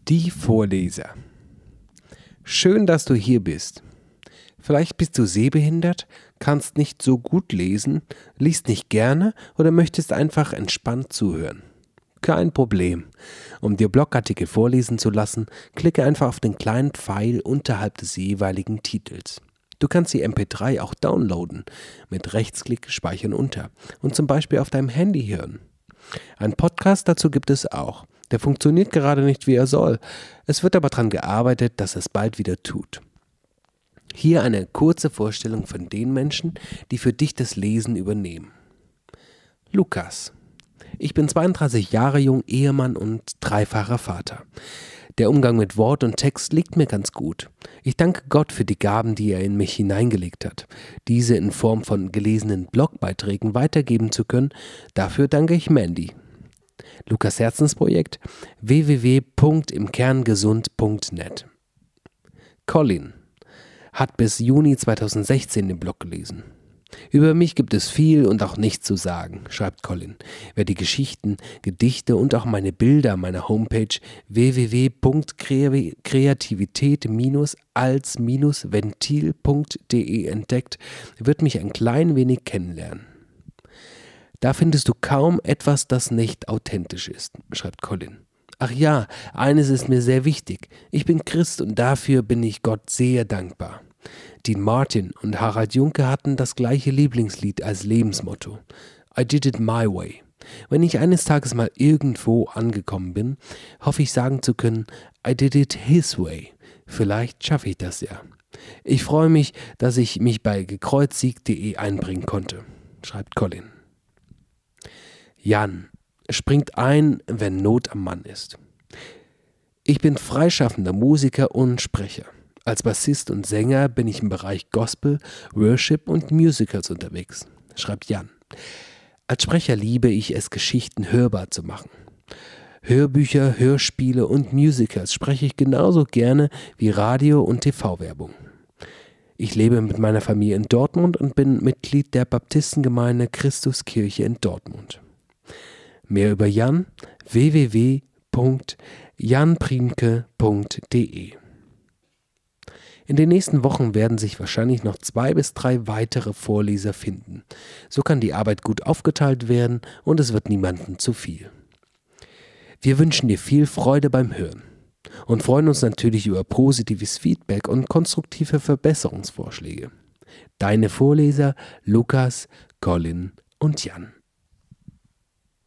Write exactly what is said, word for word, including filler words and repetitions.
Die Vorleser. Schön, dass du hier bist. Vielleicht bist du sehbehindert, kannst nicht so gut lesen, liest nicht gerne oder möchtest einfach entspannt zuhören. Kein Problem. Um dir Blogartikel vorlesen zu lassen, klicke einfach auf den kleinen Pfeil unterhalb des jeweiligen Titels. Du kannst die M P drei auch downloaden, mit Rechtsklick speichern unter und zum Beispiel auf deinem Handy hören. Ein Podcast dazu gibt es auch. Der funktioniert gerade nicht, wie er soll. Es wird aber daran gearbeitet, dass es bald wieder tut. Hier eine kurze Vorstellung von den Menschen, die für dich das Lesen übernehmen. Lukas. Ich bin zweiunddreißig Jahre jung, Ehemann und dreifacher Vater. Der Umgang mit Wort und Text liegt mir ganz gut. Ich danke Gott für die Gaben, die er in mich hineingelegt hat. Diese in Form von gelesenen Blogbeiträgen weitergeben zu können, dafür danke ich Mandy. Lukas Herzensprojekt w w w punkt im kern gesund punkt net. Colin hat bis Juni zweitausendsechzehn den Blog gelesen. Über mich gibt es viel und auch nichts zu sagen, schreibt Colin. Wer die Geschichten, Gedichte und auch meine Bilder meiner Homepage w w w punkt kreativität als ventil punkt de entdeckt, wird mich ein klein wenig kennenlernen. Da findest du kaum etwas, das nicht authentisch ist, schreibt Colin. Ach ja, eines ist mir sehr wichtig. Ich bin Christ und dafür bin ich Gott sehr dankbar. Dean Martin und Harald Junke hatten das gleiche Lieblingslied als Lebensmotto. I did it my way. Wenn ich eines Tages mal irgendwo angekommen bin, hoffe ich sagen zu können, I did it his way. Vielleicht schaffe ich das ja. Ich freue mich, dass ich mich bei gekreuzigt punkt de einbringen konnte, schreibt Colin. Jan springt ein, wenn Not am Mann ist. Ich bin freischaffender Musiker und Sprecher. Als Bassist und Sänger bin ich im Bereich Gospel, Worship und Musicals unterwegs, schreibt Jan. Als Sprecher liebe ich es, Geschichten hörbar zu machen. Hörbücher, Hörspiele und Musicals spreche ich genauso gerne wie Radio- und T V-Werbung. Ich lebe mit meiner Familie in Dortmund und bin Mitglied der Baptistengemeinde Christuskirche in Dortmund. Mehr über Jan w w w punkt jan priemke punkt de. In den nächsten Wochen werden sich wahrscheinlich noch zwei bis drei weitere Vorleser finden. So kann die Arbeit gut aufgeteilt werden und es wird niemandem zu viel. Wir wünschen dir viel Freude beim Hören und freuen uns natürlich über positives Feedback und konstruktive Verbesserungsvorschläge. Deine Vorleser Lukas, Colin und Jan.